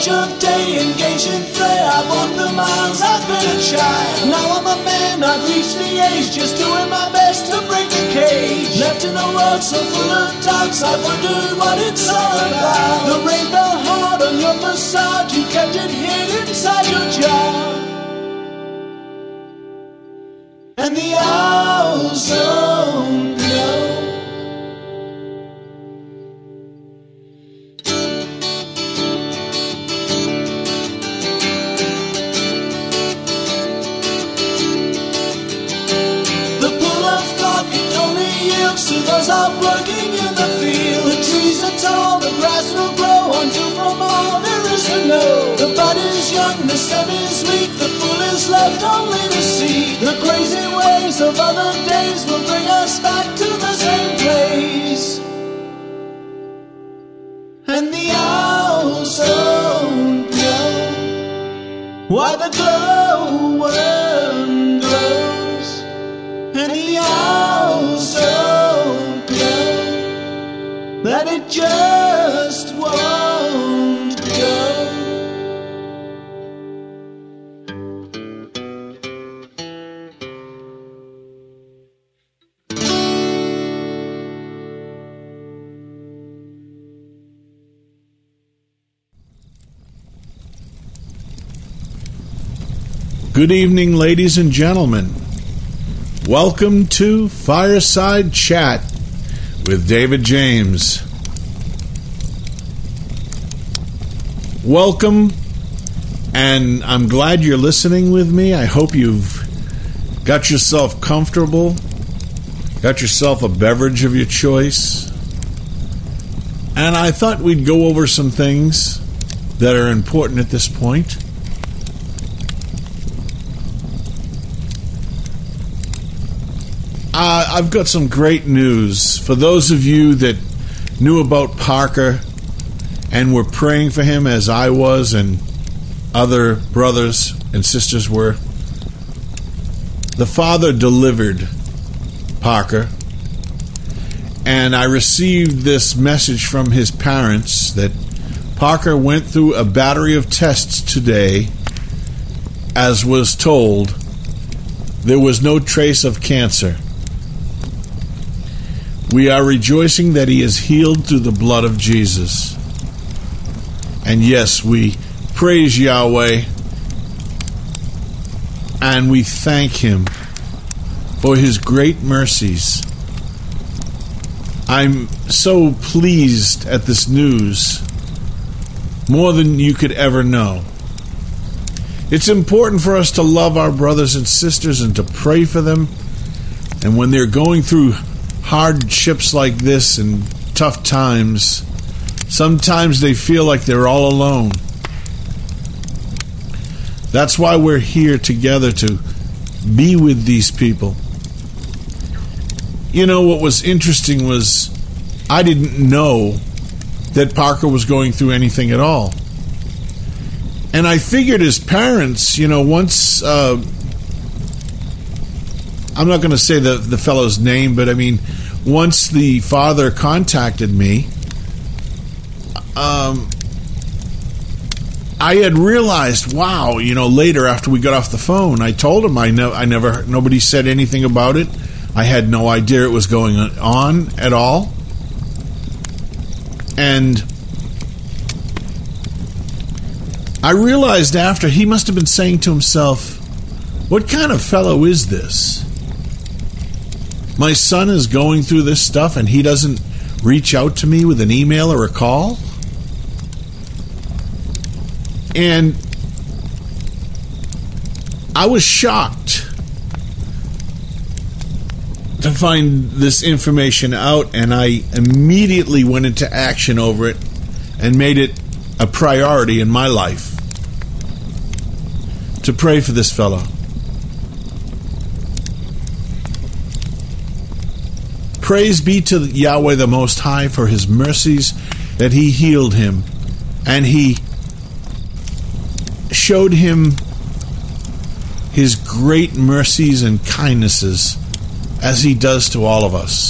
stretch of day, engaged in fray. I walked the miles, I've been a child. Now I'm a man, I've reached the age, just doing my best to break the cage. Left in a world so full of doubts, I wondered what it's all about. The rain fell hard on your facade, you kept it hid inside your jar. And the owls don't know. To those out working in the field, the trees are tall, the grass will grow until from all there is to know. The bud is young, the stem is weak, the fool is left only to see. The crazy ways of other days will bring us back to the same place. And the owls don't know why the glowworm glows. And the owls don't know that it just won't go. Good evening, ladies and gentlemen. Welcome to Fireside Chat with David James. Welcome, and I'm glad you're listening with me. I hope you've got yourself comfortable, got yourself a beverage of your choice, and I thought we'd go over some things that are important at this point. I've got some great news. For those of you that knew about Parker and were praying for him as I was and other brothers and sisters were, the Father delivered Parker. And I received this message from his parents that Parker went through a battery of tests today. As was told, there was no trace of cancer. We are rejoicing that he is healed through the blood of Jesus. And yes, we praise Yahweh and we thank him for his great mercies. I'm so pleased at this news, more than you could ever know. It's important for us to love our brothers and sisters and to pray for them. And when they're going through hardships like this and tough times, sometimes they feel like they're all alone. That's why we're here together, to be with these people. You know, what was interesting was I didn't know that Parker was going through anything at all. And I figured his parents, you know, once I'm not going to say the fellow's name, but I mean, once the father contacted me, I had realized, wow, you know, later after we got off the phone, I told him nobody said anything about it. I had no idea it was going on at all. And I realized after, he must have been saying to himself, what kind of fellow is this? My son is going through this stuff and he doesn't reach out to me with an email or a call? And I was shocked to find this information out, and I immediately went into action over it and made it a priority in my life to pray for this fellow. Praise be to Yahweh the Most High for his mercies, that he healed him and he showed him his great mercies and kindnesses, as he does to all of us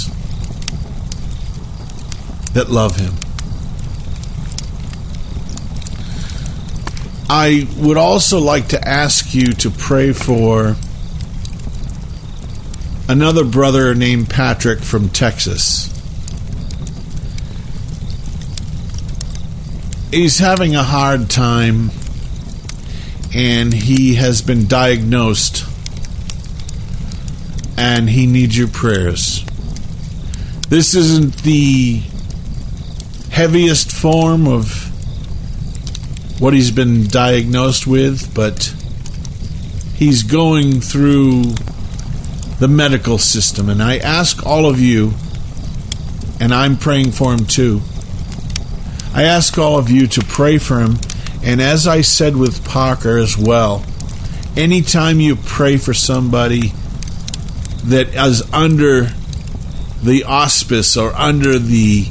that love him. I would also like to ask you to pray for another brother named Patrick from Texas. He's having a hard time, and he has been diagnosed, and he needs your prayers. This isn't the heaviest form of what he's been diagnosed with, but he's going through the medical system. And I ask all of you, and I'm praying for him too, I ask all of you to pray for him. And as I said with Parker as well, anytime you pray for somebody that is under the auspice or under the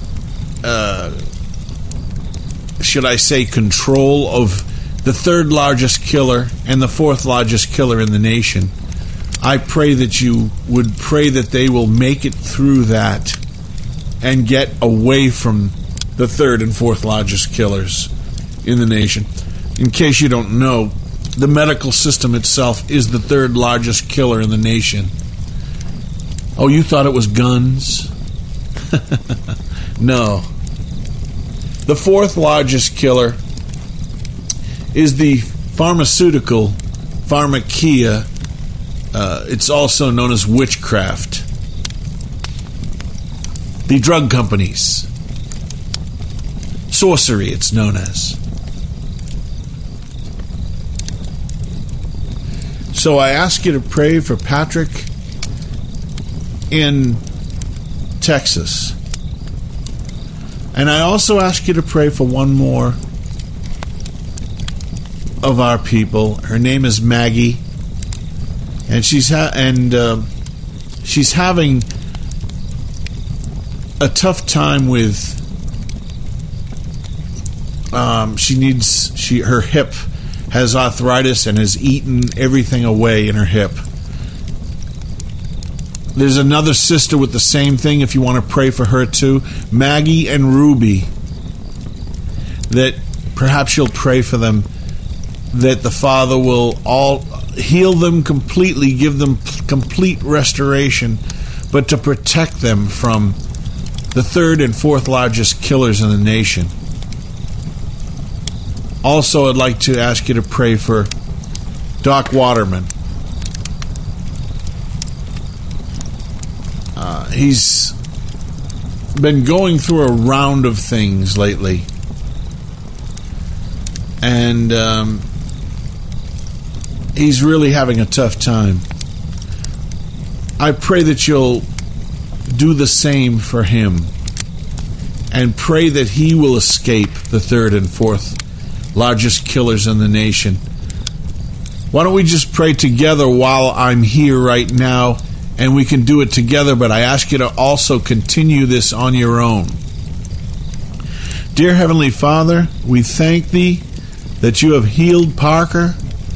should I say control of the third largest killer and the fourth largest killer in the nation, I pray that you would pray that they will make it through that and get away from the third and fourth largest killers in the nation. In case you don't know, the medical system itself is the third largest killer in the nation. Oh, you thought it was guns? No. The fourth largest killer is the pharmaceutical pharmakia. It's also known as witchcraft. The drug companies. Sorcery, it's known as. So I ask you to pray for Patrick in Texas. And I also ask you to pray for one more of our people. Her name is Maggie, and she's having a tough time with. Her hip has arthritis and has eaten everything away in her hip. There's another sister with the same thing if you want to pray for her too. Maggie and Ruby. That perhaps you'll pray for them. That the Father will all heal them completely, give them complete restoration, but to protect them from the third and fourth largest killers in the nation. Also, I'd like to ask you to pray for Doc Waterman. He's been going through a round of things lately. And he's really having a tough time. I pray that you'll do the same for him. And pray that he will escape the third and fourth largest killers in the nation. Why don't we just pray together while I'm here right now, and we can do it together, but I ask you to also continue this on your own. Dear Heavenly Father, we thank Thee that You have healed Parker.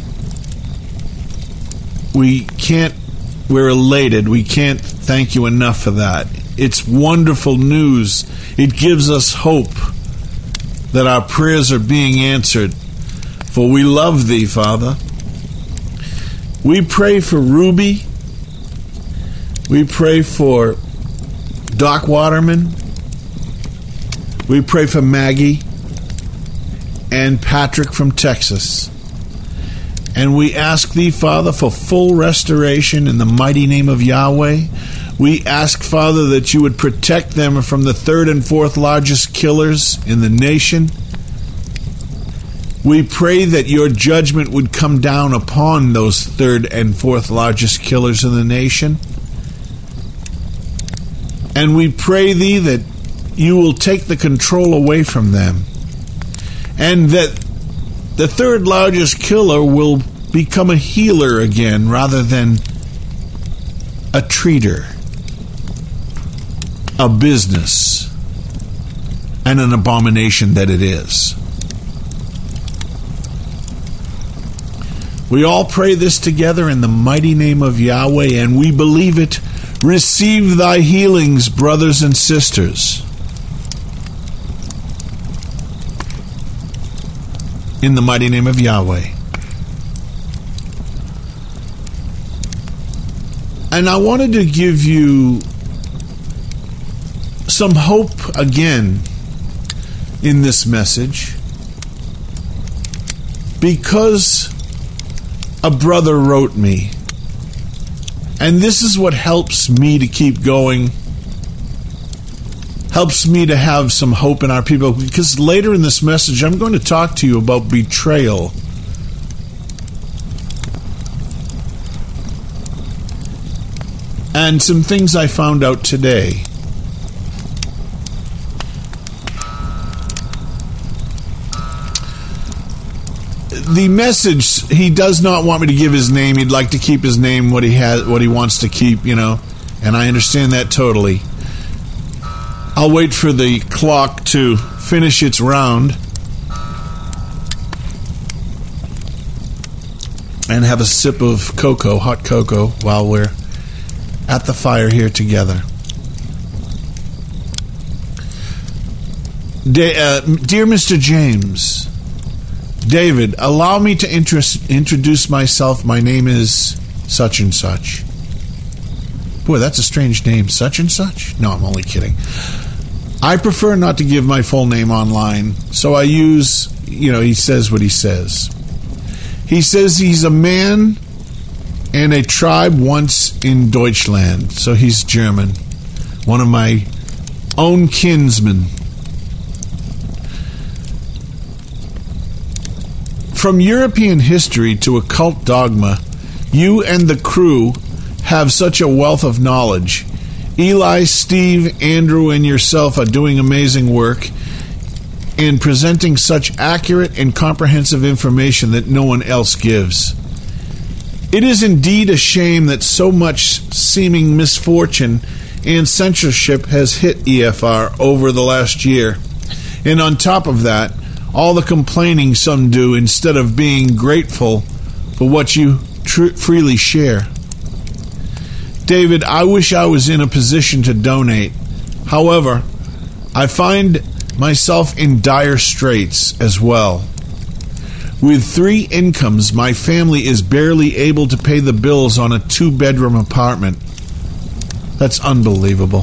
We're elated. We can't thank You enough for that. It's wonderful news. It gives us hope that our prayers are being answered, for we love Thee, Father. We pray for Ruby. We pray for Doc Waterman. We pray for Maggie and Patrick from Texas. And we ask Thee, Father, for full restoration in the mighty name of Yahweh. We ask, Father, that You would protect them from the third and fourth largest killers in the nation. We pray that Your judgment would come down upon those third and fourth largest killers in the nation. And we pray Thee that You will take the control away from them, and that the third largest killer will become a healer again rather than a treater, a business, and an abomination that it is. We all pray this together in the mighty name of Yahweh, and we believe it. Receive Thy healings, brothers and sisters. in the mighty name of Yahweh. And I wanted to give you some hope again in this message, because a brother wrote me, and this is what helps me to keep going, helps me to have some hope in our people, because later in this message I'm going to talk to you about betrayal. And some things I found out today. The message, he does not want me to give his name. He'd like to keep his name, what he wants to keep, and I understand that totally. I'll wait for the clock to finish its round and have a sip of cocoa, hot cocoa, while we're at the fire here together. Dear Mr. James, David, allow me to introduce myself. My name is such and such. Boy, that's a strange name, such and such? No, I'm only kidding. I prefer not to give my full name online, so I use, he says what he says. He says he's a man and a tribe once in Deutschland, so he's German. One of my own kinsmen. From European history to occult dogma, you and the crew have such a wealth of knowledge. Eli, Steve, Andrew, and yourself are doing amazing work in presenting such accurate and comprehensive information that no one else gives. It is indeed a shame that so much seeming misfortune and censorship has hit EFR over the last year. And on top of that, all the complaining some do instead of being grateful for what you freely share. David, I wish I was in a position to donate. However, I find myself in dire straits as well. With 3 incomes, my family is barely able to pay the bills on a 2-bedroom apartment. That's unbelievable.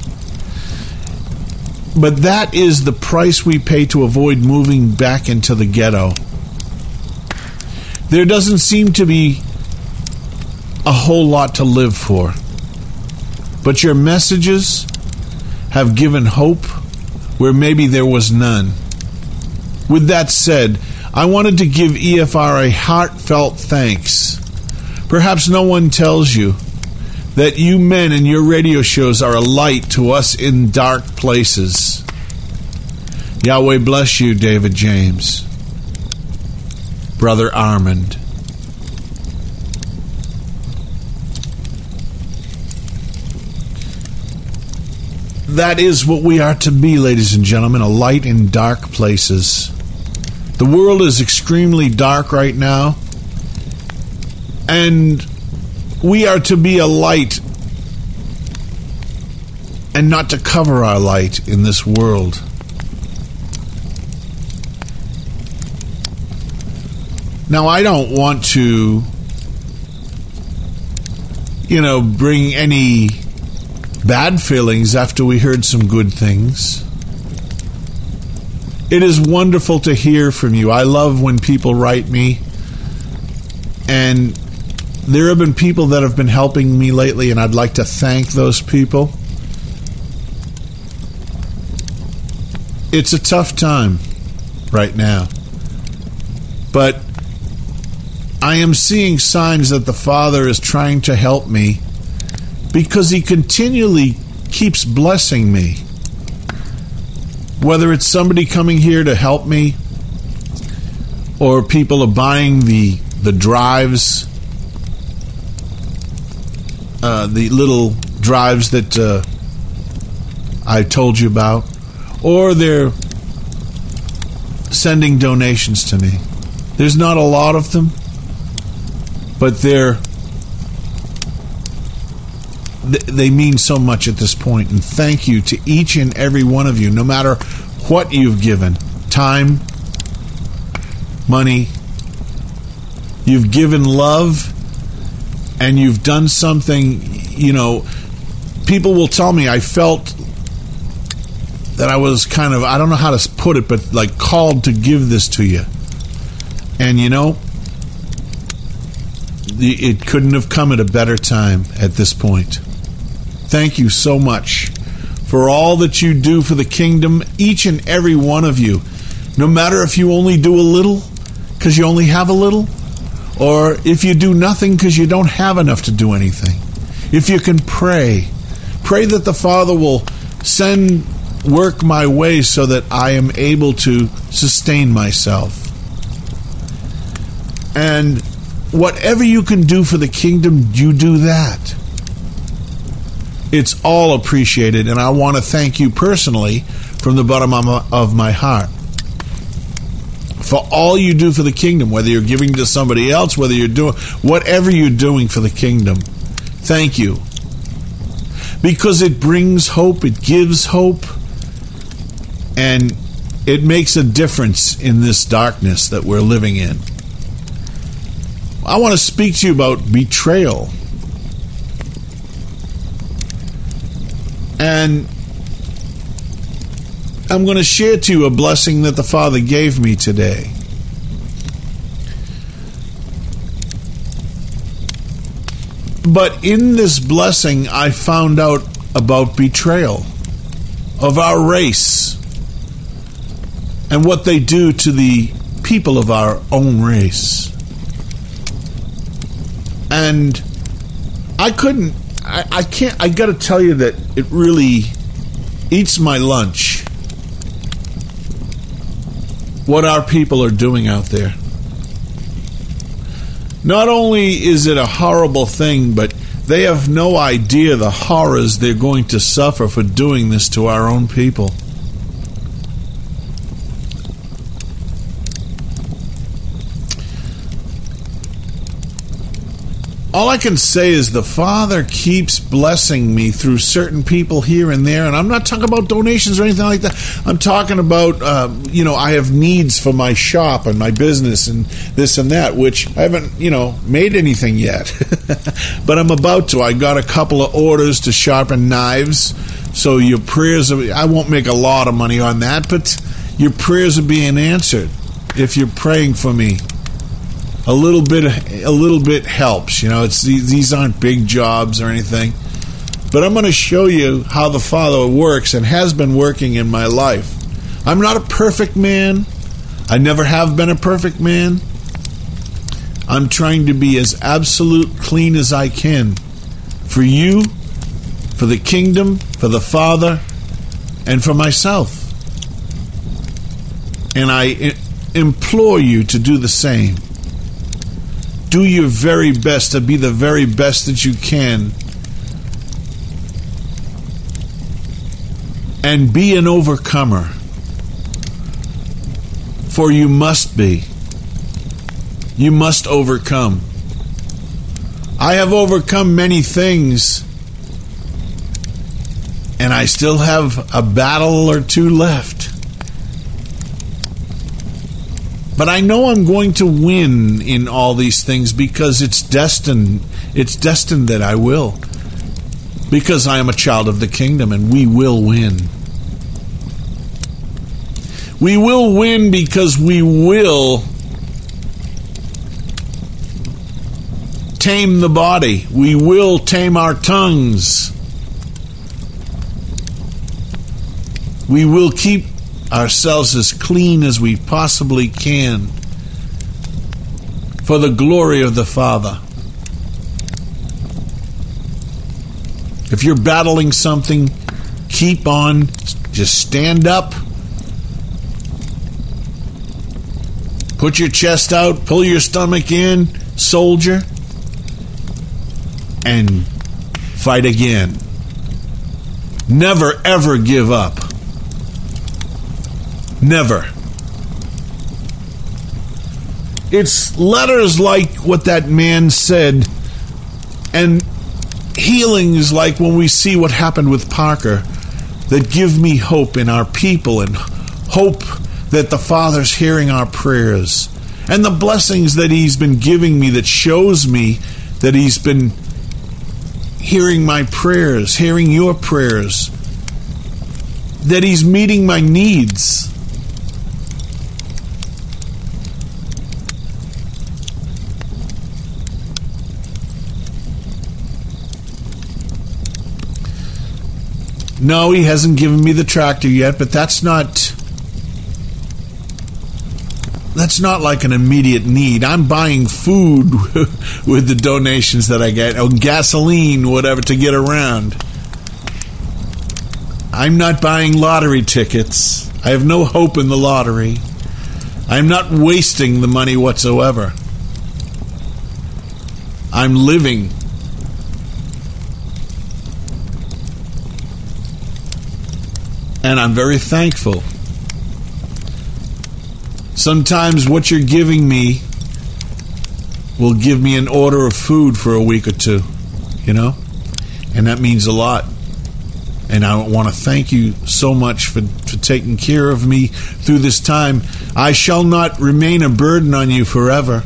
But that is the price we pay to avoid moving back into the ghetto. There doesn't seem to be a whole lot to live for. But your messages have given hope where maybe there was none. With that said, I wanted to give EFR a heartfelt thanks. Perhaps no one tells you that you men and your radio shows are a light to us in dark places. Yahweh bless you, David James. Brother Armand. That is what we are to be, ladies and gentlemen, a light in dark places. The world is extremely dark right now, and we are to be a light and not to cover our light in this world. Now, I don't want to, bring any bad feelings after we heard some good things. It is wonderful to hear from you. I love when people write me, and there have been people that have been helping me lately, and I'd like to thank those people. It's a tough time right now, but I am seeing signs that the Father is trying to help me because He continually keeps blessing me. Whether it's somebody coming here to help me, or people are buying the drives, the little drives that I told you about, or they're sending donations to me. There's not a lot of them, but they mean so much at this point. And thank you to each and every one of you, no matter what you've given. Time, money. You've given love, and you've done something, people will tell me I felt that I was kind of, I don't know how to put it, but like called to give this to you. And it couldn't have come at a better time at this point. Thank you so much for all that you do for the kingdom, each and every one of you. No matter if you only do a little because you only have a little, or if you do nothing because you don't have enough to do anything. If you can pray that the Father will send work my way so that I am able to sustain myself. And whatever you can do for the kingdom, you do that. It's all appreciated, and I want to thank you personally from the bottom of my heart for all you do for the kingdom, whether you're giving to somebody else, whether you're doing whatever you're doing for the kingdom. Thank you. Because it brings hope, it gives hope, and it makes a difference in this darkness that we're living in. I want to speak to you about betrayal. And I'm going to share to you a blessing that the Father gave me today. But in this blessing, I found out about betrayal of our race and what they do to the people of our own race. And I got to tell you that it really eats my lunch what our people are doing out there. Not only is it a horrible thing, but they have no idea the horrors they're going to suffer for doing this to our own people. All I can say is the Father keeps blessing me through certain people here and there, and I'm not talking about donations or anything like that. I'm talking about, I have needs for my shop and my business and this and that, which I haven't, made anything yet. But I'm about to. I got a couple of orders to sharpen knives, so your prayers I won't make a lot of money on that, but your prayers are being answered if you're praying for me. A little bit helps, these aren't big jobs or anything. But I'm going to show you how the Father works and has been working in my life. I'm not a perfect man. I never have been a perfect man. I'm trying to be as absolute clean as I can for you, for the kingdom, for the Father, and for myself. And I implore you to do the same. Do your very best to be the very best that you can. And be an overcomer. For you must be. You must overcome. I have overcome many things, and I still have a battle or two left. But I know I'm going to win in all these things because it's destined. It's destined that I will. Because I am a child of the kingdom, and we will win. We will win because we will tame the body. We will tame our tongues. We will keep ourselves as clean as we possibly can for the glory of the Father. If you're battling something, keep on. Just stand up. Put your chest out. Pull your stomach in. Soldier. And fight again. Never, ever give up. Never. It's letters like what that man said, and healings like when we see what happened with Parker, that give me hope in our people and hope that the Father's hearing our prayers and the blessings that he's been giving me that shows me that he's been hearing my prayers, hearing your prayers, that he's meeting my needs. No, he hasn't given me the tractor yet, but that's not like an immediate need. I'm buying food with the donations that I get, or gasoline, whatever, to get around. I'm not buying lottery tickets. I have no hope in the lottery. I'm not wasting the money whatsoever. I'm living. And I'm very thankful. Sometimes what you're giving me will give me an order of food for a week or two, you know? And that means a lot. And I want to thank you so much for taking care of me through this time. I shall not remain a burden on you forever.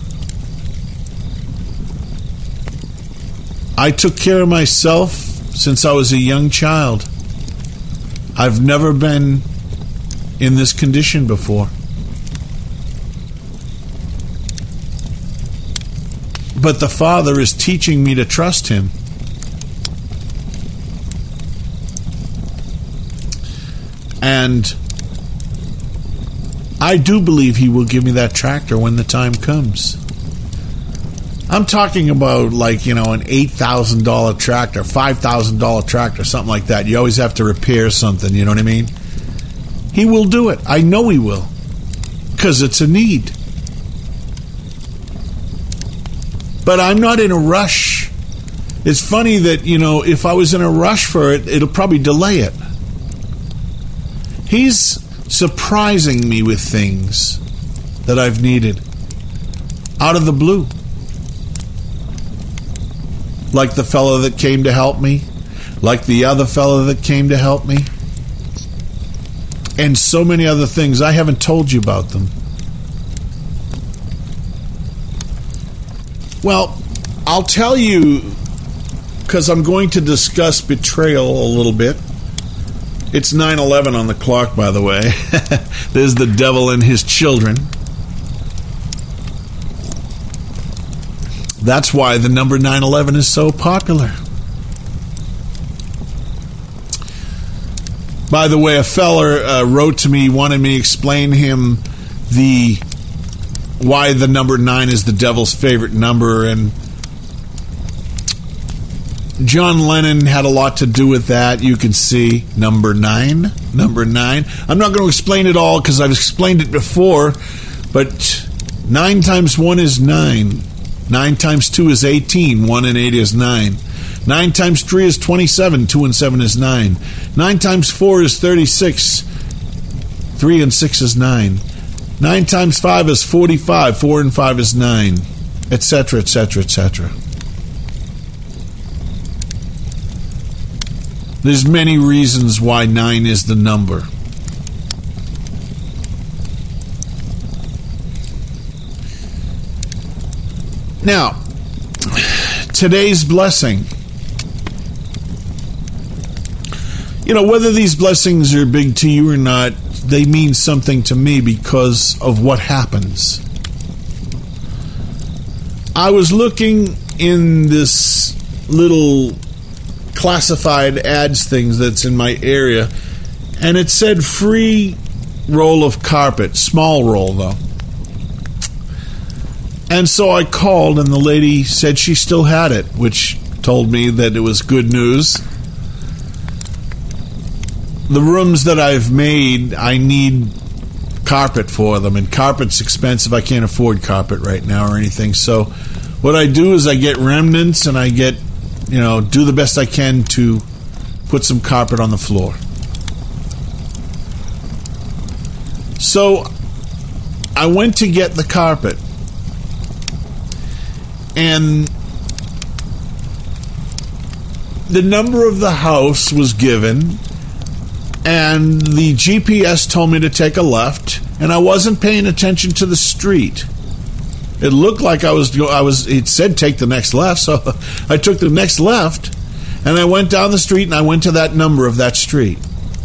I took care of myself since I was a young child. I've never been in this condition before. But the Father is teaching me to trust Him. And I do believe He will give me that tractor when the time comes. I'm talking about, like, you know, an $8,000 tractor, $5,000 tractor, something like that. You always have to repair something, you know what I mean? He will do it. I know He will. Because it's a need. But I'm not in a rush. It's funny that, you know, if I was in a rush for it, it'll probably delay it. He's surprising me with things that I've needed. Out of the blue. Like the fellow that came to help me. Like the other fellow that came to help me. And so many other things. I haven't told you about them. Well, I'll tell you, because I'm going to discuss betrayal a little bit. It's 9/11 on the clock, by the way. There's the devil and his children. That's why the number 9/11 is so popular. By the way, a feller wrote to me, wanted me to explain him why the number 9 is the devil's favorite number, and John Lennon had a lot to do with that. You can see number 9. I'm not going to explain it all because I've explained it before, but 9 times 1 is 9. 9 times 2 is 18. 1 and 8 is 9. 9 times 3 is 27. 2 and 7 is 9. 9 times 4 is 36. 3 and 6 is 9. 9 times 5 is 45. 4 and 5 is 9. Etc., etc., etc. There's many reasons why 9 is the number. Now, today's blessing. You know, whether these blessings are big to you or not, they mean something to me because of what happens. I was looking in this little classified ads things that's in my area, and it said free roll of carpet, small roll though. And so I called, and the lady said she still had it, which told me that it was good news. The rooms that I've made, I need carpet for them, and carpet's expensive. I can't afford carpet right now or anything. So what I do is I get remnants, and I get, you know, do the best I can to put some carpet on the floor. So I went to get the carpet, and the number of the house was given, and the GPS told me to take a left, and I wasn't paying attention to the street. It looked like it said take the next left, so I took the next left, and I went down the street, and I went to that number of that street.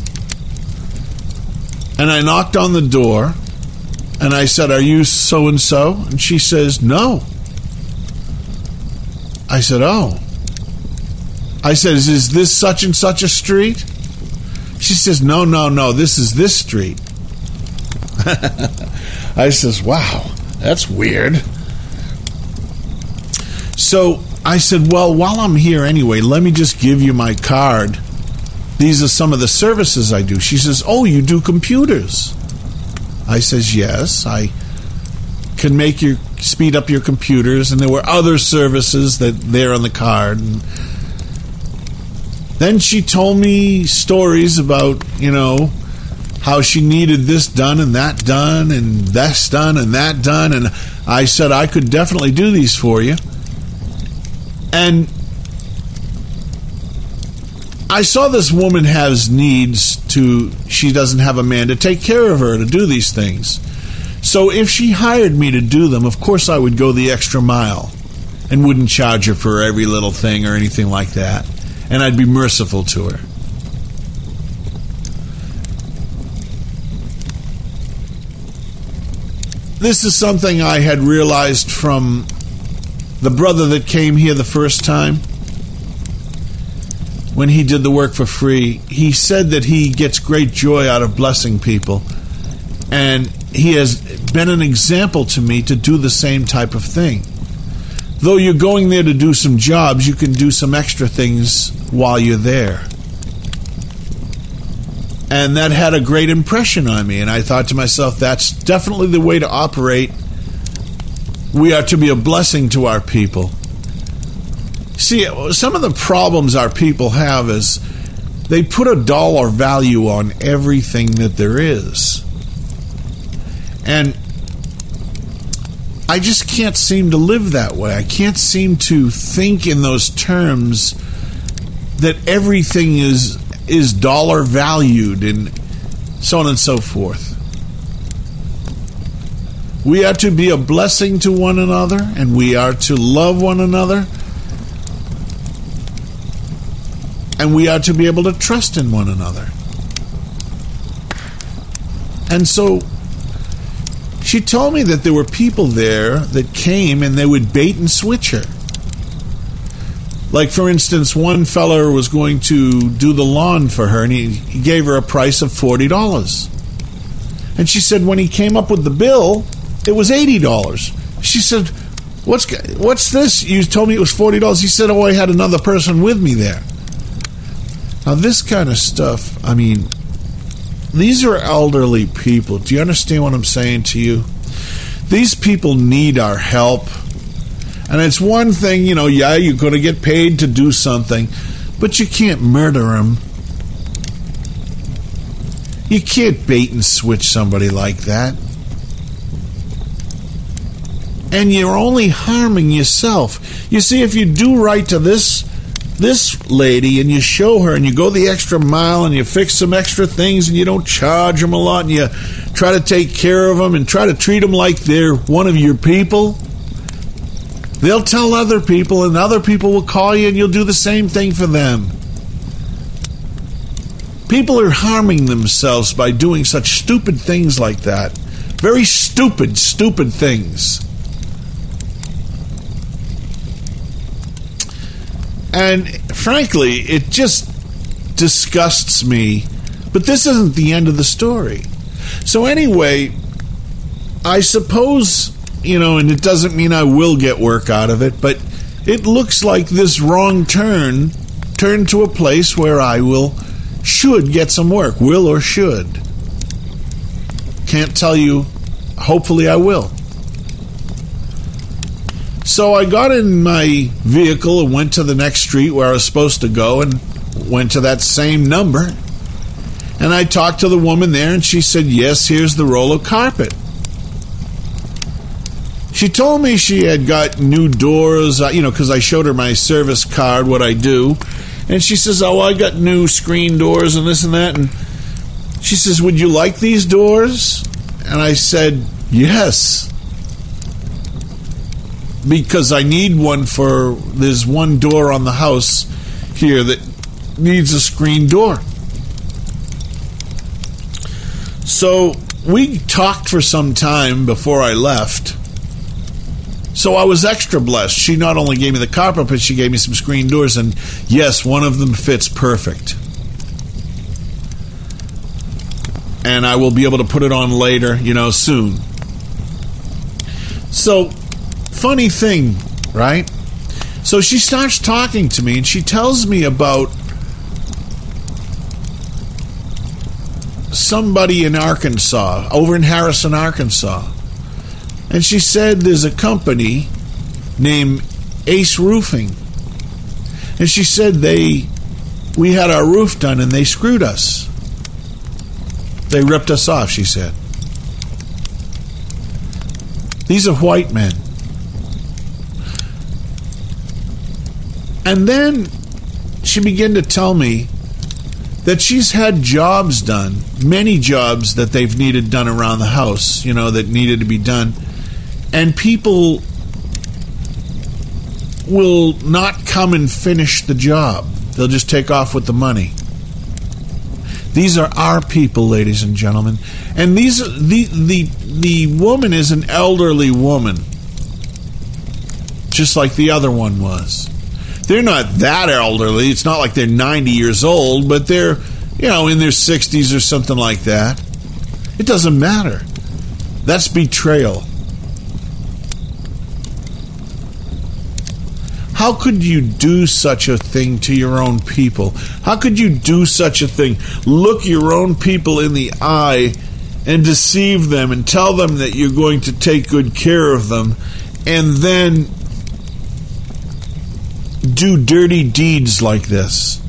And I knocked on the door, and I said, "Are you so-and-so?" And she says, "No." I said, "Oh." I said, "Is this such and such a street?" She says, No, this is this street." I says, "Wow, that's weird." So I said, "Well, while I'm here anyway, let me just give you my card. These are some of the services I do." She says, "Oh, you do computers?" I says, "Yes, I can speed up your computers," and there were other services that they're on the card. And then she told me stories about, how she needed this done and that done and this done and that done. And I said, "I could definitely do these for you." And I saw this woman has needs she doesn't have a man to take care of her to do these things. So if she hired me to do them, of course I would go the extra mile and wouldn't charge her for every little thing or anything like that. And I'd be merciful to her. This is something I had realized from the brother that came here the first time. When he did the work for free, he said that he gets great joy out of blessing people. And he has been an example to me to do the same type of thing. Though you're going there to do some jobs, you can do some extra things while you're there. And that had a great impression on me. And I thought to myself, that's definitely the way to operate. We are to be a blessing to our people. See, some of the problems our people have is they put a dollar value on everything that there is. And I just can't seem to live that way. I can't seem to think in those terms that everything is dollar valued and so on and so forth. We are to be a blessing to one another, and we are to love one another, and we are to be able to trust in one another. And so she told me that there were people there that came and they would bait and switch her. Like, for instance, one feller was going to do the lawn for her, and he gave her a price of $40. And she said when he came up with the bill, it was $80. She said, what's this? You told me it was $40. He said, "Oh, I had another person with me there." Now, this kind of stuff, I mean, these are elderly people. Do you understand what I'm saying to you? These people need our help. And it's one thing, you're going to get paid to do something, but you can't murder them. You can't bait and switch somebody like that. And you're only harming yourself. You see, if you do right to this lady and you show her and you go the extra mile and you fix some extra things and you don't charge them a lot and you try to take care of them and try to treat them like they're one of your people, they'll tell other people and other people will call you and you'll do the same thing for them. People are harming themselves by doing such stupid things like that. Very stupid things. And frankly, it just disgusts me. But this isn't the end of the story. So anyway, I suppose, and it doesn't mean I will get work out of it, but it looks like this wrong turned to a place where I should get some work. Will or should. Can't tell you. Hopefully I will. So I got in my vehicle and went to the next street where I was supposed to go and went to that same number. And I talked to the woman there and she said, "Yes, here's the roll of carpet." She told me she had got new doors, because I showed her my service card, what I do. And she says, "Oh, I got new screen doors and this and that." And she says, "Would you like these doors?" And I said, "Yes." because I need one there's one door on the house here that needs a screen door. So we talked for some time before I left. So I was extra blessed. She not only gave me the carpet, but she gave me some screen doors. And yes, one of them fits perfect. And I will be able to put it on later, soon. So, funny thing, right? So she starts talking to me, and she tells me about somebody in Arkansas, over in Harrison, Arkansas. And she said there's a company named Ace Roofing. And she said we had our roof done and they screwed us. They ripped us off, she said. These are white men. And then she began to tell me that she's had jobs done, many jobs that they've needed done around the house, that needed to be done. And people will not come and finish the job. They'll just take off with the money. These are our people, ladies and gentlemen. And the woman is an elderly woman, just like the other one was. They're not that elderly. It's not like they're 90 years old, but they're, in their 60s or something like that. It doesn't matter. That's betrayal. How could you do such a thing to your own people? How could you do such a thing? Look your own people in the eye and deceive them and tell them that you're going to take good care of them, and then do dirty deeds like this.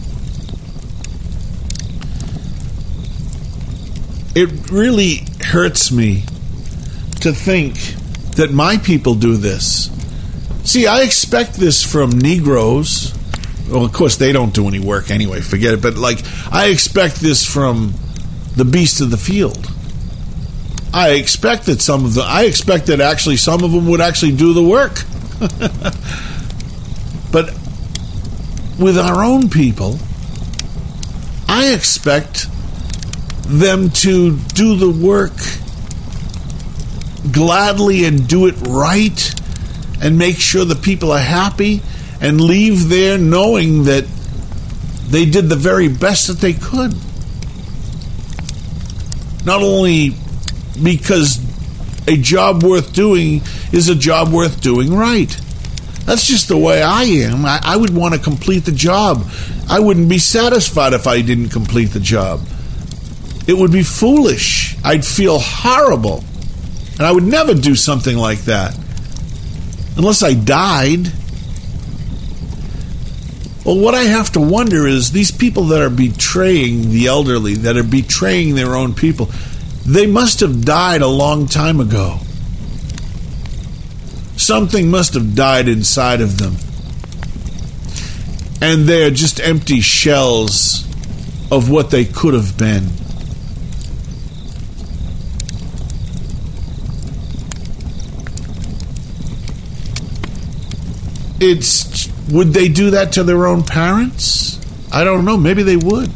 It really hurts me to think that my people do this. See, I expect this from Negroes. Well, of course, they don't do any work anyway. Forget it. But, I expect this from the beast of the field. I expect that actually some of them would actually do the work. But with our own people, I expect them to do the work gladly and do it right, and make sure the people are happy, and leave there knowing that they did the very best that they could. Not only because a job worth doing is a job worth doing right. That's just the way I am. I would want to complete the job. I wouldn't be satisfied if I didn't complete the job. It would be foolish. I'd feel horrible. And I would never do something like that. Unless I died. Well, what I have to wonder is these people that are betraying the elderly, that are betraying their own people, they must have died a long time ago. Something must have died inside of them. And they're just empty shells of what they could have been. Would they do that to their own parents? I don't know. Maybe they would.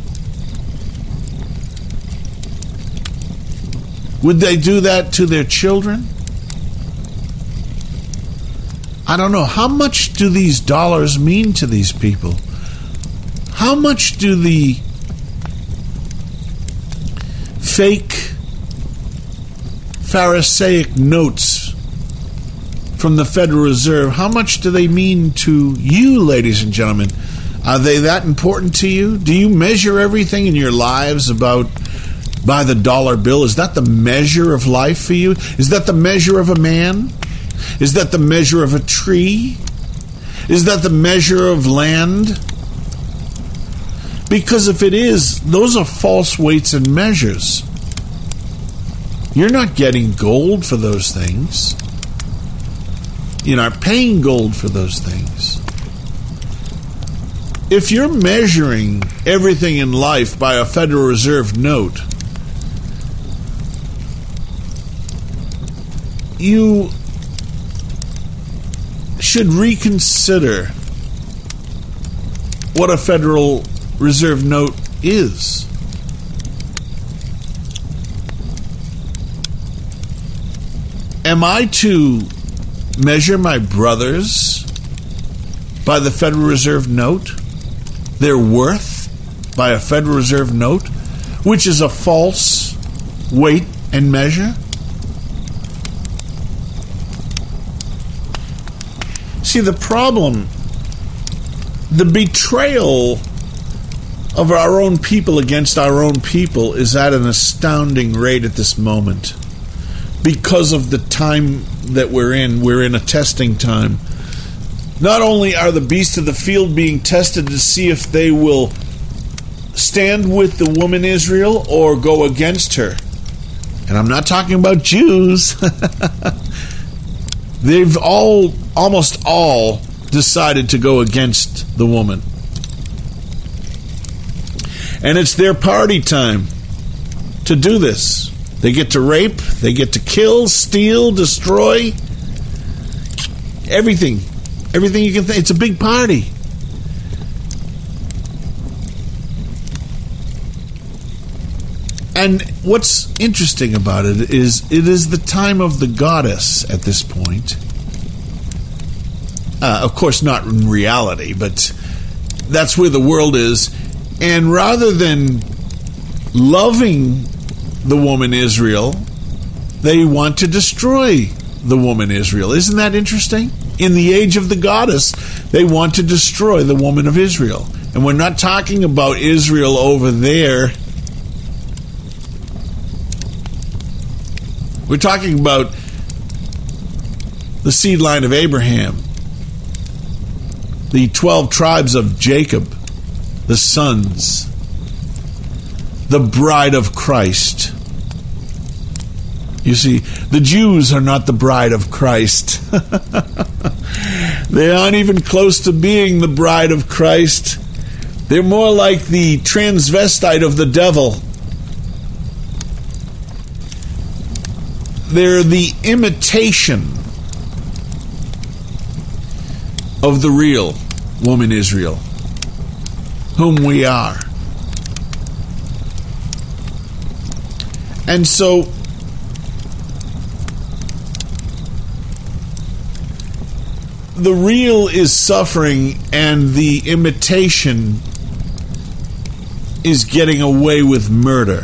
Would they do that to their children? I don't know. How much do these dollars mean to these people? How much do the fake Pharisaic notes from the Federal Reserve, how much do they mean to you, ladies and gentlemen? Are they that important to you? Do you measure everything in your lives by the dollar bill? Is that the measure of life for you? Is that the measure of a man? Is that the measure of a tree? Is that the measure of land? Because if it is, those are false weights and measures. You're not getting gold for those things. You're not paying gold for those things. If you're measuring everything in life by a Federal Reserve note, you should reconsider what a Federal Reserve note is. Am I to measure my brothers by the Federal Reserve note? Their worth by a Federal Reserve note, which is a false weight and measure? See, the problem, the betrayal of our own people against our own people is at an astounding rate at this moment. Because of the time that we're in a testing time. Not only are the beasts of the field being tested to see if they will stand with the woman Israel or go against her. And I'm not talking about Jews. They've almost all decided to go against the woman. And it's their party time to do this. They get to rape, they get to kill, steal, destroy, everything. Everything you can think. It's a big party. And what's interesting about it is the time of the goddess at this point. Of course, not in reality, but that's where the world is. And rather than loving the woman Israel, they want to destroy the woman Israel. Isn't that interesting? In the age of the goddess, they want to destroy the woman of Israel. And we're not talking about Israel over there. We're talking about the seed line of Abraham, the 12 tribes of Jacob, the sons, the bride of Christ. You see, the Jews are not the bride of Christ. They aren't even close to being the bride of Christ. They're more like the transvestite of the devil. They're the imitation of the real woman Israel, whom we are. And so the real is suffering and the imitation is getting away with murder.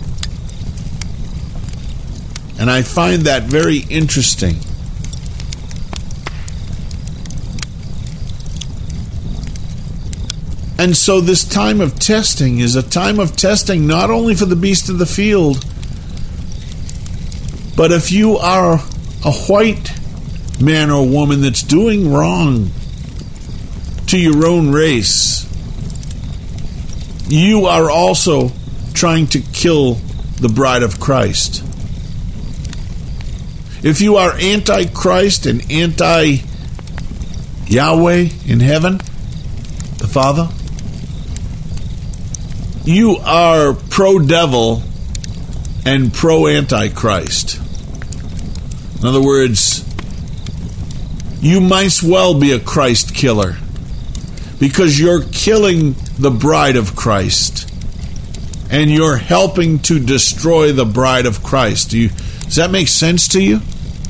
And I find that very interesting. And so this time of testing is a time of testing not only for the beast of the field, but if you are a white man or woman that's doing wrong to your own race, you are also trying to kill the bride of Christ. If you are anti-Christ and anti-Yahweh in heaven, the Father, you are pro-devil and pro-antichrist. In other words, you might as well be a Christ killer because you're killing the bride of Christ and you're helping to destroy the bride of Christ. Does that make sense to you?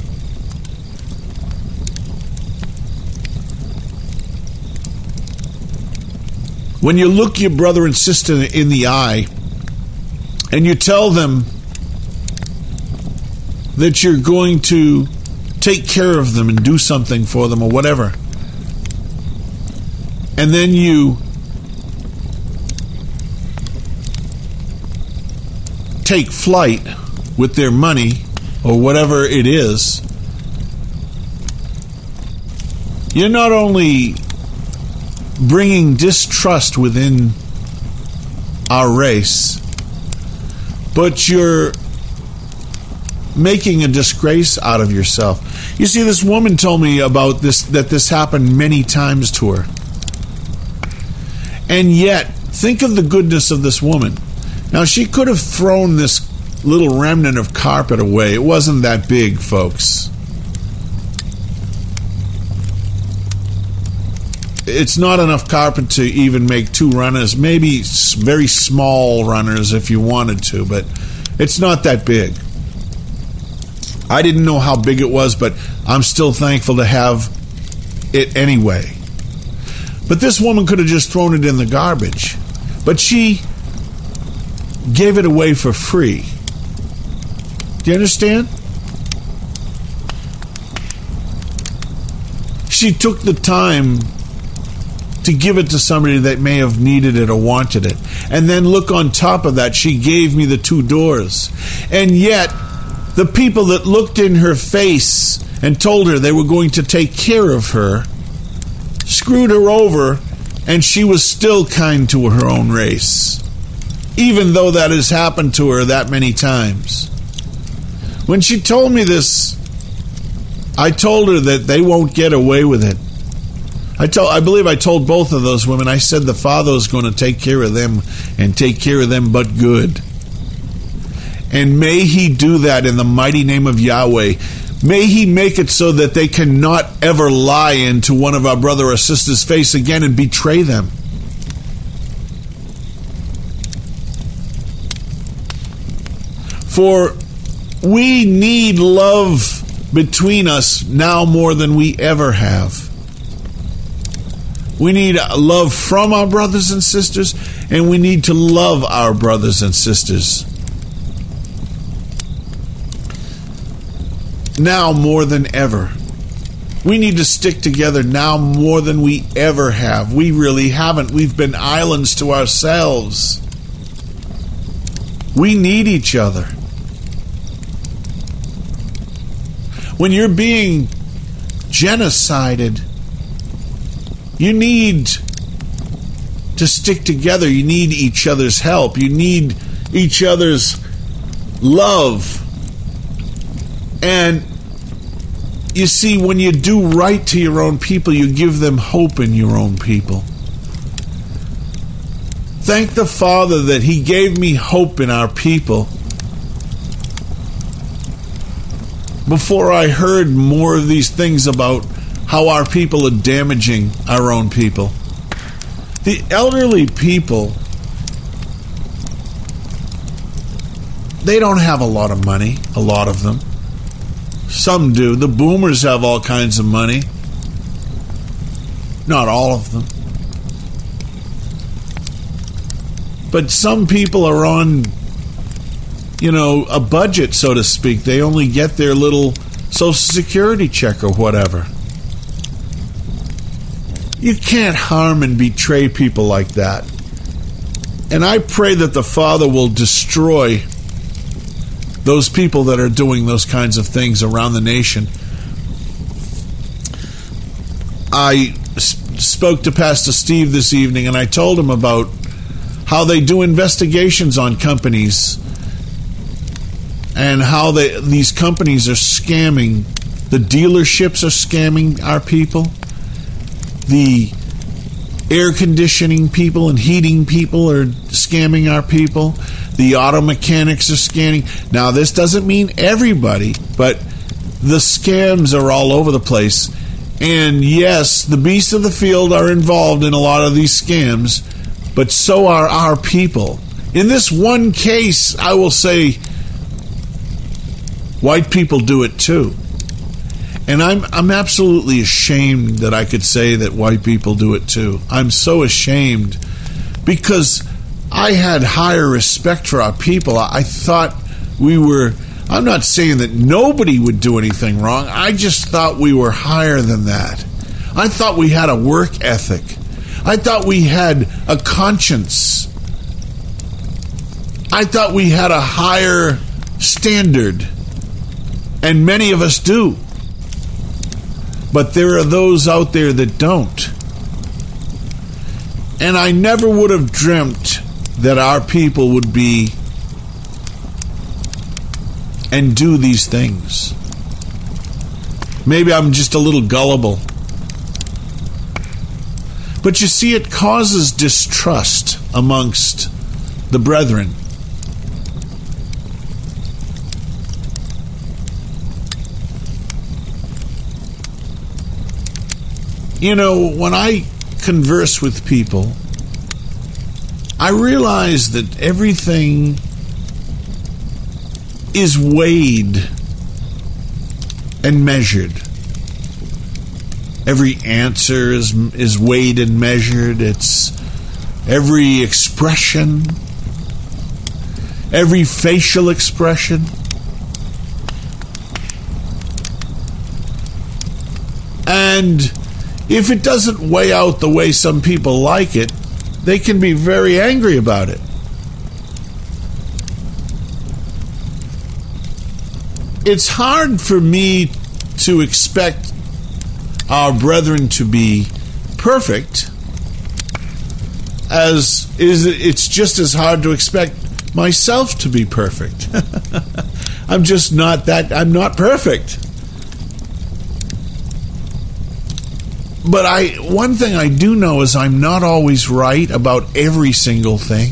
When you look your brother and sister in the eye and you tell them that you're going to take care of them and do something for them or whatever, and then you take flight with their money or whatever it is, you're not only bringing distrust within our race, but you're making a disgrace out of yourself. You see, this woman told me about this, that this happened many times to her. And yet, think of the goodness of this woman. Now, she could have thrown this little remnant of carpet away. It wasn't that big, folks. it's not enough carpet to even make 2 runners, maybe very small runners if you wanted to, but it's not that big. I didn't know how big it was, but I'm still thankful to have it anyway. But this woman could have just thrown it in the garbage. But she gave it away for free. Do you understand? She took the time to give it to somebody that may have needed it or wanted it. And then look, on top of that, she gave me the 2 doors. And yet, the people that looked in her face and told her they were going to take care of her screwed her over, and she was still kind to her own race, even though that has happened to her that many times. When she told me this, I told her that they won't get away with it. I believe I told both of those women, I said the Father is going to take care of them, and take care of them but good. And may He do that in the mighty name of Yahweh. May He make it so that they cannot ever lie into one of our brother or sister's face again and betray them. For we need love between us now more than we ever have. We need love from our brothers and sisters, and we need to love our brothers and sisters now more than ever. We need to stick together now more than we ever have. We really haven't. We've been islands to ourselves. We need each other. When you're being genocided, you need to stick together. You need each other's help. You need each other's love. And you see, when you do right to your own people, you give them hope in your own people. Thank the Father that He gave me hope in our people before I heard more of these things about how our people are damaging our own people. The elderly people, they don't have a lot of money, a lot of them. Some do. The boomers have all kinds of money. Not all of them. But some people are on, a budget, so to speak. They only get their little Social Security check or whatever. You can't harm and betray people like that. And I pray that the Father will destroy those people that are doing those kinds of things around the nation. I spoke to Pastor Steve this evening, and I told him about how they do investigations on companies and how these companies are scamming. The dealerships are scamming our people. The air conditioning people and heating people are scamming our people. The auto mechanics are scamming. Now, this doesn't mean everybody, but the scams are all over the place. And yes, the beasts of the field are involved in a lot of these scams, but so are our people. In this one case, I will say, white people do it too. And I'm absolutely ashamed that I could say that white people do it too. I'm so ashamed because I had higher respect for our people. I thought we were, I'm not saying that nobody would do anything wrong. I just thought we were higher than that. I thought we had a work ethic. I thought we had a conscience. I thought we had a higher standard. And many of us do. But there are those out there that don't. And I never would have dreamt that our people would be and do these things. Maybe I'm just a little gullible. But you see, it causes distrust amongst the brethren. When I converse with people, I realize that everything is weighed and measured. Every answer is weighed and measured. It's every expression, every facial expression. And if it doesn't weigh out the way some people like it, they can be very angry about it. It's hard for me to expect our brethren to be perfect, as it's just as hard to expect myself to be perfect. I'm not perfect. But one thing I do know is I'm not always right about every single thing.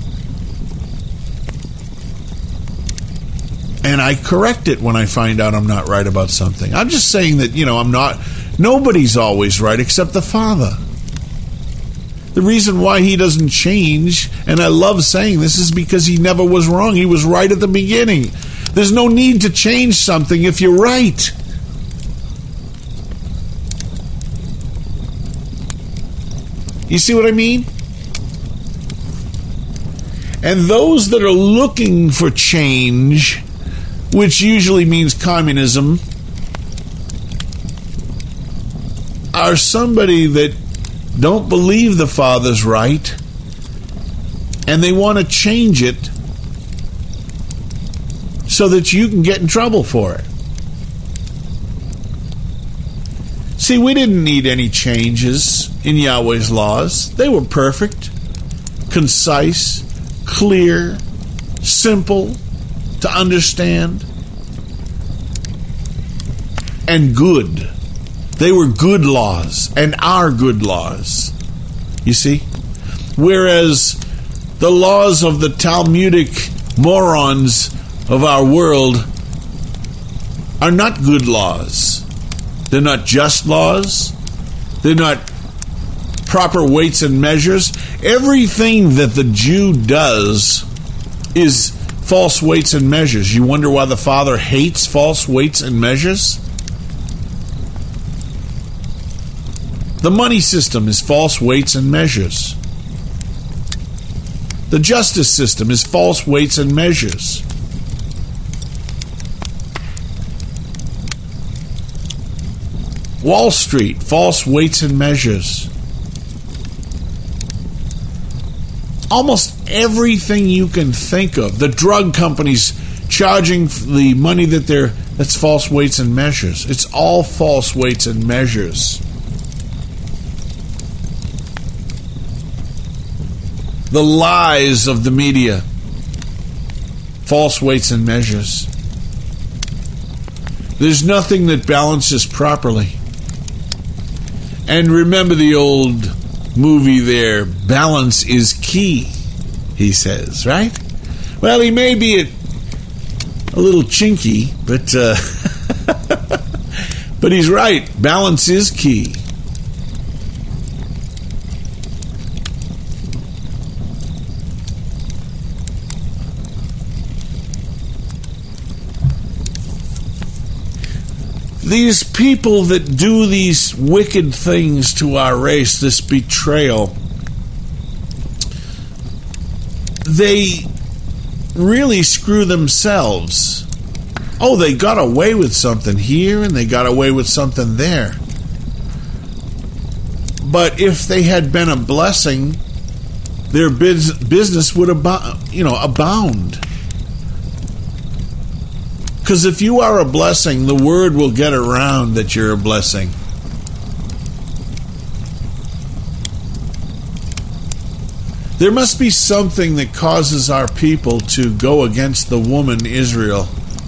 And I correct it when I find out I'm not right about something. I'm just saying that, nobody's always right except the Father. The reason why he doesn't change, and I love saying this, is because he never was wrong. He was right at the beginning. There's no need to change something if you're right. You see what I mean? And those that are looking for change, which usually means communism, are somebody that don't believe the Father's right, and they want to change it so that you can get in trouble for it. See, we didn't need any changes in Yahweh's laws. They were perfect, concise, clear, simple to understand, and good. They were good laws and are good laws. You see? Whereas the laws of the Talmudic morons of our world are not good laws. They're not just laws. They're not proper weights and measures. Everything that the Jew does is false weights and measures. You wonder why the Father hates false weights and measures? The money system is false weights and measures. The justice system is false weights and measures. Wall Street, false weights and measures. Almost everything you can think of. The drug companies charging the money that's false weights and measures. It's all false weights and measures. The lies of the media, false weights and measures. There's nothing that balances properly. And remember the old movie there, balance is key, he says, right? Well, he may be a little chinky, but he's right. Balance is key. These people that do these wicked things to our race, this betrayal, they really screw themselves. Oh, they got away with something here and they got away with something there. But if they had been a blessing, their business would abound. Because if you are a blessing, the word will get around that you're a blessing. There must be something that causes our people to go against the woman Israel.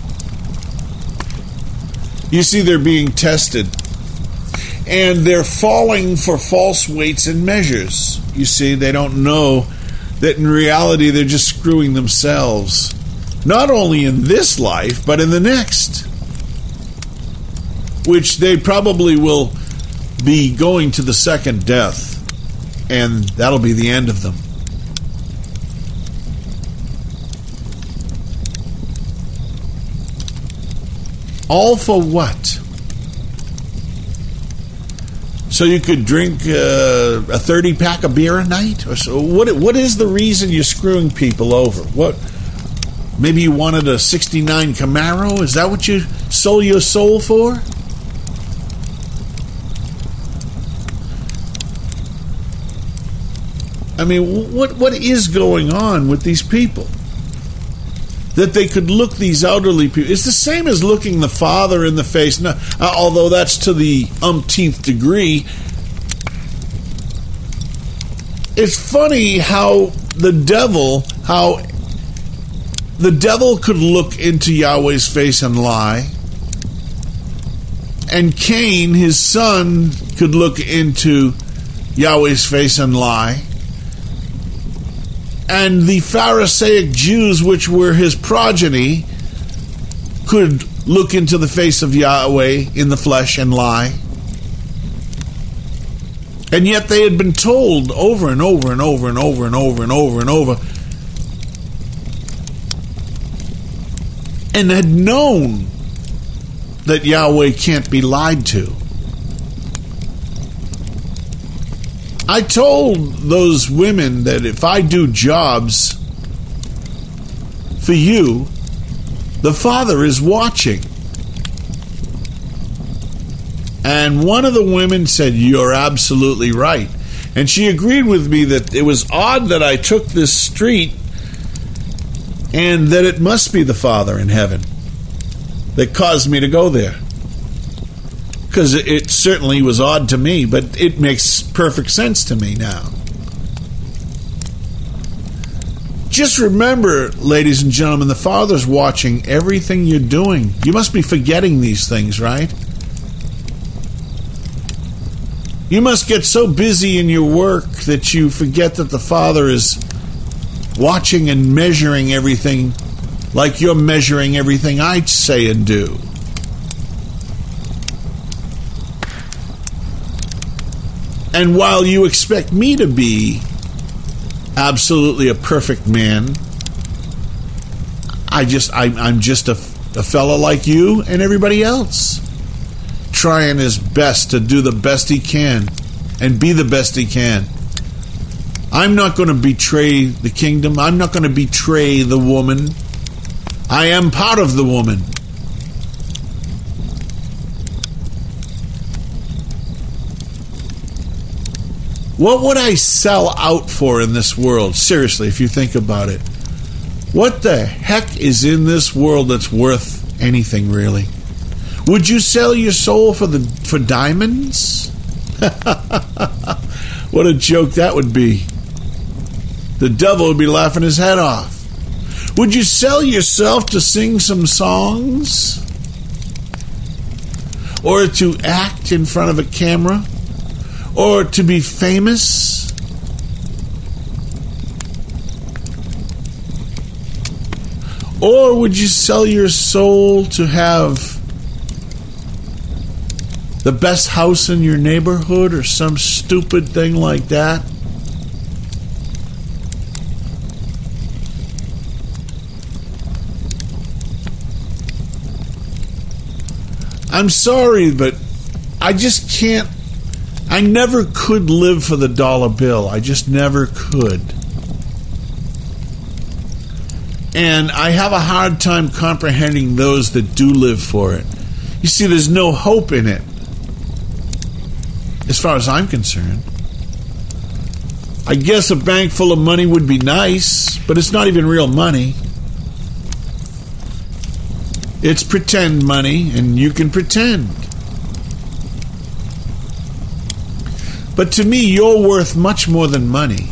You see, they're being tested. And they're falling for false weights and measures. You see, they don't know that in reality they're just screwing themselves. Not only in this life, but in the next. Which they probably will be going to the second death. and that'll be the end of them. All for what? So you could drink a 30-pack of beer a night? Or so? What is the reason you're screwing people over? What? Maybe you wanted a 69 Camaro? Is that what you sold your soul for? I mean, what is going on with these people? That they could look these elderly people. It's the same as looking the father in the face. Now, although that's to the umpteenth degree. It's funny how the devil could look into Yahweh's face and lie. And Cain, his son, could look into Yahweh's face and lie. And the Pharisaic Jews, which were his progeny, could look into the face of Yahweh in the flesh and lie. And yet they had been told over and over and over and over and over and over and over, and had known that Yahweh can't be lied to. I told those women that if I do jobs for you, the Father is watching. And one of the women said, "You're absolutely right." And she agreed with me that it was odd that I took this street and that it must be the Father in heaven that caused me to go there. Because it certainly was odd to me, but it makes perfect sense to me now. Just remember, ladies and gentlemen, the Father's watching everything you're doing. You must be forgetting these things, right? You must get so busy in your work that you forget that the Father is watching and measuring everything like you're measuring everything I say and do. And while you expect me to be absolutely a perfect man, I'm just a fella like you and everybody else, trying his best to do the best he can and be the best he can. I'm not going to betray the kingdom. I'm not going to betray the woman. I am part of the woman. What would I sell out for in this world? Seriously, if you think about it. What the heck is in this world that's worth anything, really? Would you sell your soul for diamonds? What a joke that would be. The devil would be laughing his head off. Would you sell yourself to sing some songs? Or to act in front of a camera? Or to be famous? Or would you sell your soul to have the best house in your neighborhood or some stupid thing like that? I'm sorry, but I just can't. I never could live for the dollar bill. I just never could. And I have a hard time comprehending those that do live for it. You see, there's no hope in it, as far as I'm concerned. I guess a bank full of money would be nice, but it's not even real money. It's pretend money, and you can pretend. But to me, you're worth much more than money.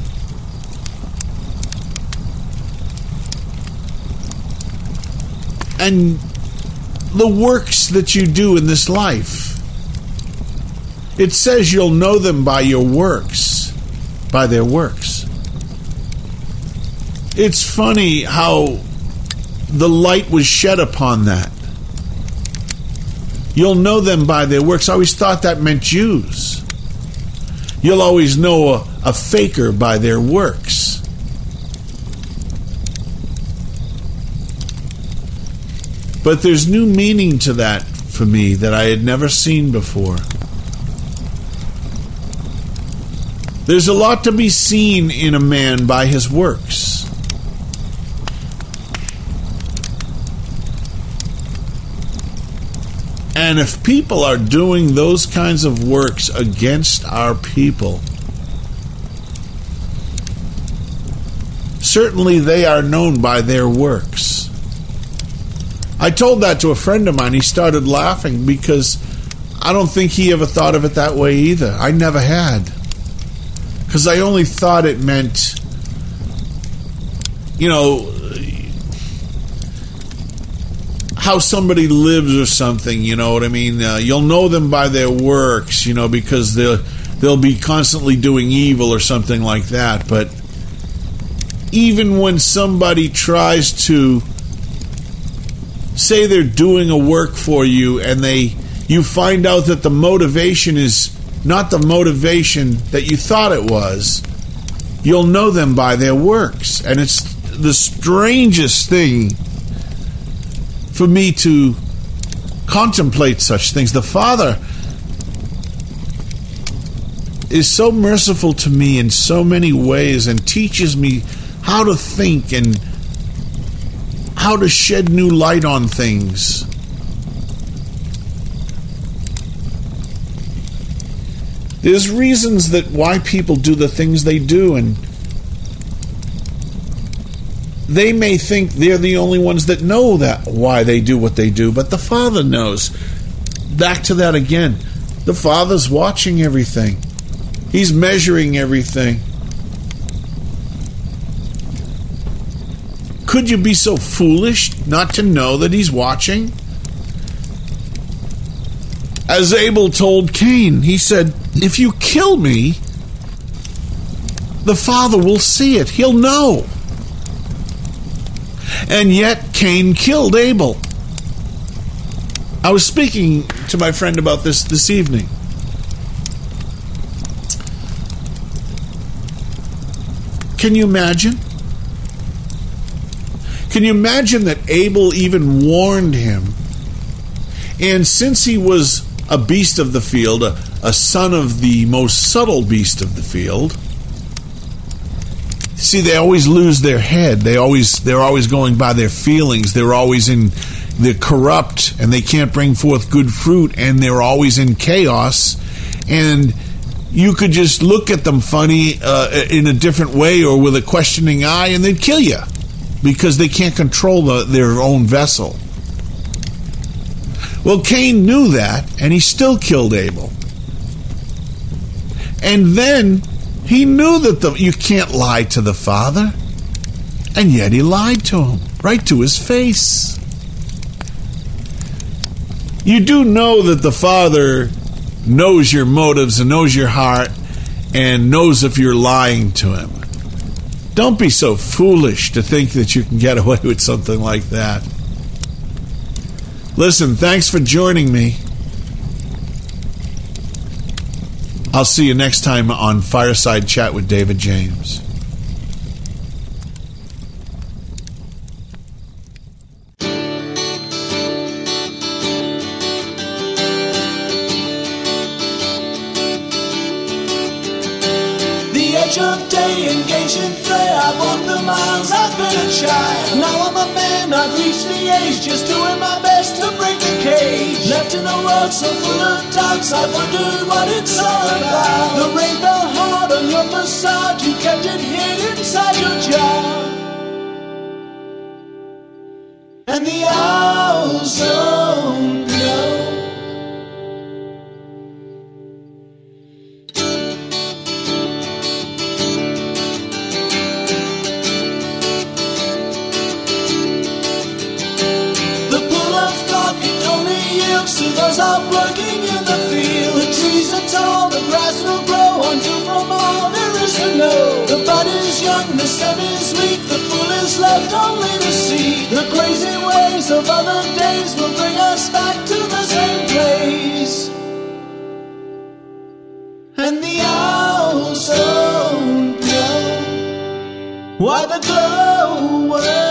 And the works that you do in this life, it says you'll know them by your works, by their works. It's funny how the light was shed upon that. You'll know them by their works. I always thought that meant Jews. You'll always know a faker by their works. But there's new meaning to that for me that I had never seen before. There's a lot to be seen in a man by his works. And if people are doing those kinds of works against our people, certainly they are known by their works. I told that to a friend of mine. He started laughing because I don't think he ever thought of it that way either. I never had. Because I only thought it meant, how somebody lives or something, you know what I mean? You'll know them by their works, because they'll be constantly doing evil or something like that. But even when somebody tries to say they're doing a work for you and you find out that the motivation is not the motivation that you thought it was, you'll know them by their works. And it's the strangest thing for me to contemplate such things. The Father is so merciful to me in so many ways and teaches me how to think and how to shed new light on things. There's reasons that why people do the things they do, and they may think they're the only ones that know that why they do what they do, but the Father knows. Back to that again. The Father's watching everything. He's measuring everything. Could you be so foolish not to know that He's watching? As Abel told Cain, he said, if you kill me, the Father will see it. He'll know. And yet Cain killed Abel. I was speaking to my friend about this evening. Can you imagine? Can you imagine that Abel even warned him? And since he was a beast of the field, a son of the most subtle beast of the field, see, they always lose their head. They're always going by their feelings. They're corrupt, and they can't bring forth good fruit, and they're always in chaos. And you could just look at them funny in a different way or with a questioning eye, and they'd kill you because they can't control their own vessel. Well, Cain knew that, and he still killed Abel. And then he knew that you can't lie to the Father, and yet he lied to him, right to his face. You do know that the Father knows your motives and knows your heart and knows if you're lying to Him. Don't be so foolish to think that you can get away with something like that. Listen, thanks for joining me. I'll see you next time on Fireside Chat with David James. Of day engaged in play, I walked the miles, I've been a child. Now I'm a man, I've reached the age, just doing my best to break the cage. Left in a world so full of doubts, I wondered what it's all about. The rain fell hard on your facade, you kept it hid inside your jar. And the owls don't know. To those out working in the field, the trees are tall, the grass will grow. On you from all there is to know. The bud is young, the stem is weak, the fool is left only to see. The crazy ways of other days will bring us back to the same place. And the owls Why the glow worm?